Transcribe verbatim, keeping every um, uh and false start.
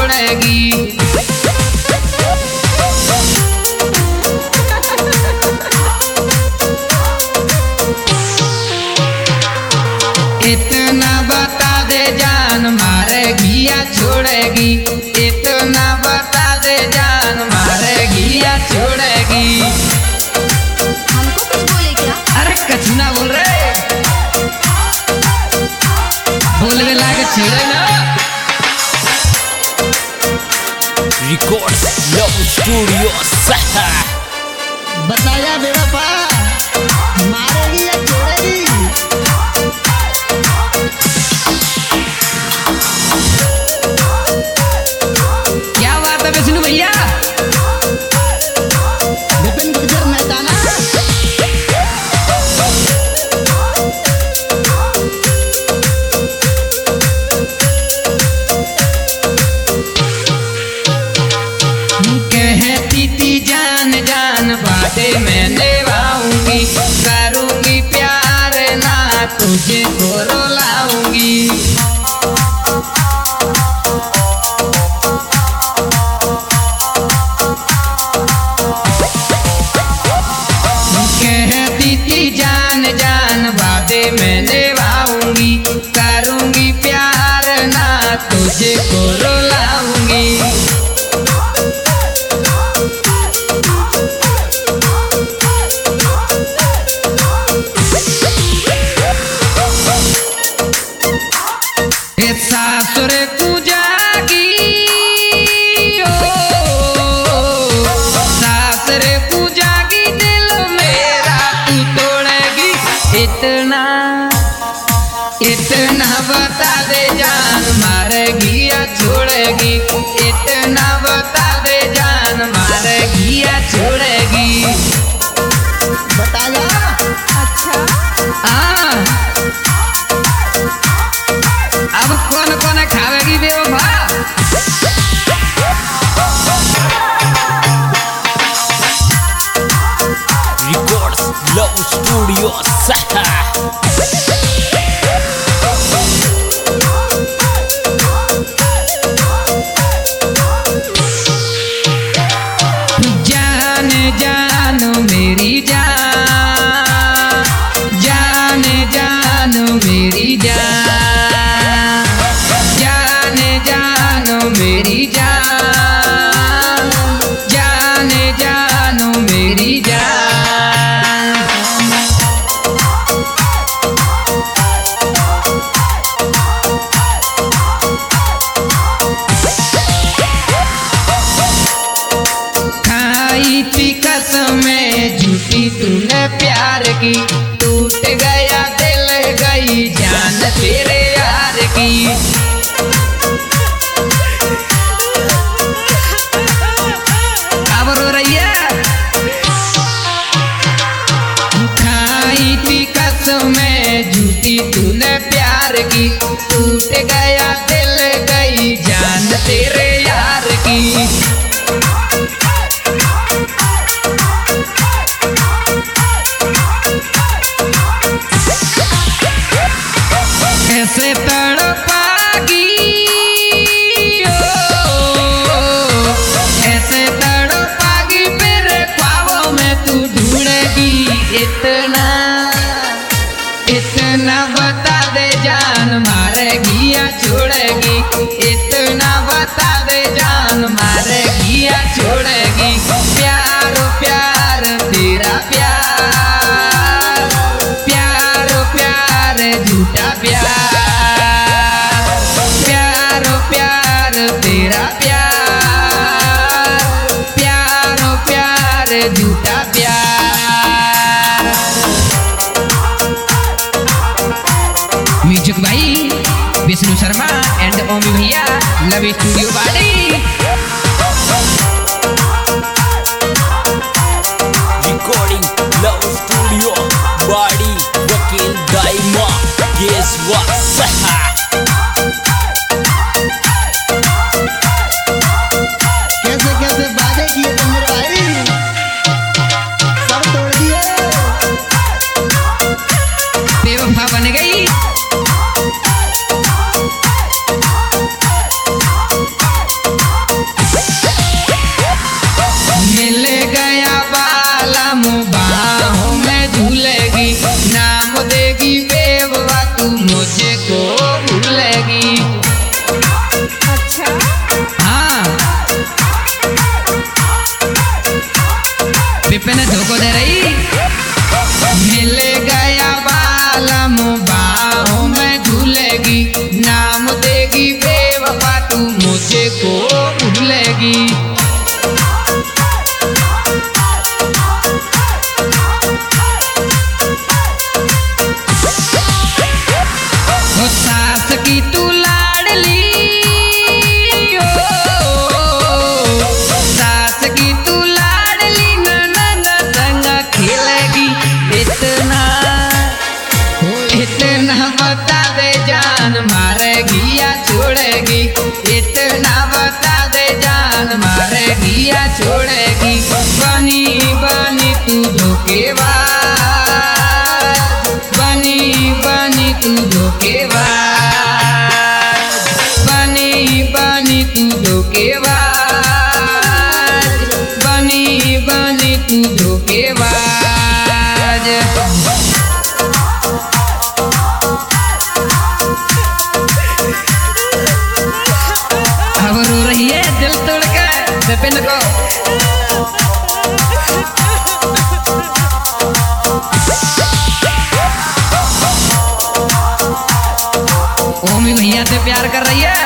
छोड़ेगी। इतना बता दे जान मारेगी या छोड़ेगी। इतना बता दे जान मारेगी या छोड़ेगी। हमको कुछ बोले क्या? अरे कछु ना बोल रहे, बोलने लागे छेड़े ना। रिकॉर्ड्स लव स्टूडियो सहा। बताया बेवफा मारेगी या छोड़ेगी। क्या बात है विष्णु भैया? विपिन गुर्जर मेहताना कहती थी जान जान बातें मैं निभाऊंगी। करूंगी प्यार ना तुझे को रुलाऊंगी। कहती थी जान जान बातें मैं निभाऊंगी। करूंगी प्यार ना तुझे को रुलाऊंगी। सासुर पूजागी ओ सासुर पूजागी दिल मेरा तू तोड़ेगी। इतना इतना बता दे जान मारेगी या छोड़ेगी। इतना बता दे जान मारेगी या छोड़ेगी। बताया। अच्छा हाँ अब कौन कौन खावेगी बेवफा? रिकॉर्ड्स लव स्टूडियो सहा। जान जान मेरी जान, जान जान मेरी जान, जान जान मेरी जान, जान जान मेरी जान। खाई थी कसमें झूठी तूने प्यार की। टूट गया दिल गई जान तेरे यार की। अब रो रही है? खाई थी कसमें झूठी तूने प्यार की। टूट गया दिल गई जान तेरे यार की। ऐसे तड़पागी ओ ऐसे तड़पागी मेरे ख्वाबों में तू ढूंढेगी। इतना इतना बता दे जान मारेगी या छोड़ेगी। इतना बता दे जान मारेगी या छोड़ेगी। प्यार प्यार तेरा प्यार, प्यार प्यार झूठा प्यार, प्यार प्यार तेरा प्यार, प्यार प्यार झूठा प्यार। म्यूजिक भाई विष्णु शर्मा एंड ओमी भैया love studio Bari. Recording love studio Bari वकील दाइमा गेस वा सहा। कैसे कैसे वादे किए तुम भाई सब तोड़ दिए। बेवफा बन गई। जान मारेगी या छोड़ेगी, इतना बता दे जान मारेगी या छोड़ेगी। बनी बनी तू धोखेबाज, बनी बनी तू धोखेबाज, बनी बनी तू धोखेबाज, बनी बनी तू धोखेबाज। अब रो रही है दिल तोड़ के विपिन को। ओमी भैया से प्यार कर रही है।